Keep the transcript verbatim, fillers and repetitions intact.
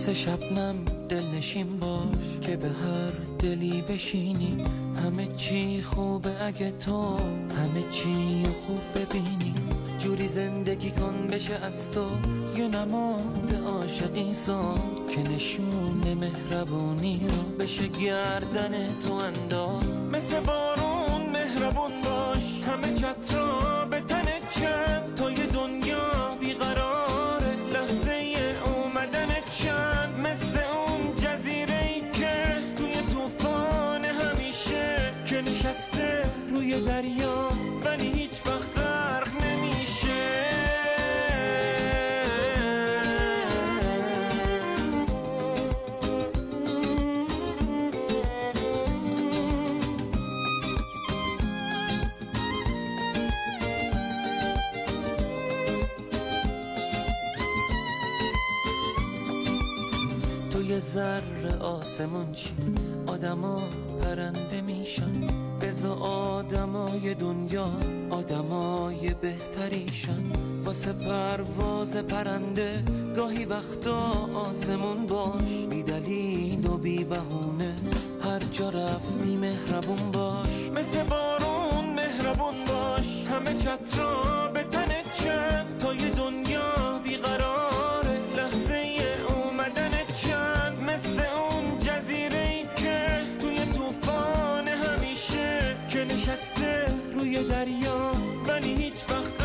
مثل شبنم دلنشین باش که به هر دلی بشینی. همه چی خوبه اگه تو همه چی خوب ببینی. جوری زندگی کن بشه از تو یه نماد عاشقی سان که نشون مهربونی رو بشه گردن تو انداز. مثل بارون مهربون باش، همه چترا به تنت چند تا یه دنیا بیقراره لحظه اومدنت چند. مثل اون جزیره‌ای که توی طوفان همیشه که نشسته روی دریا ولی هیچ وقت غرق نمیشه. تو یه ذره آسمون چی آدما پرنده میشن. بزا آدمای دنیا آدمای بهتریشن. واسه پرواز پرنده گاهی وقتا آسمون باش. بی دلیل و بی بهونه هر جا رفتی مهربون باش. مثل بارون مهربون باش، همه چترا به تنت چند تا یه دنیا بیقراره لحظه اومدنت چند. مثل اون جزیره‌ای که توی طوفان همیشه که نشسته روی دریا ولی هیچ وقت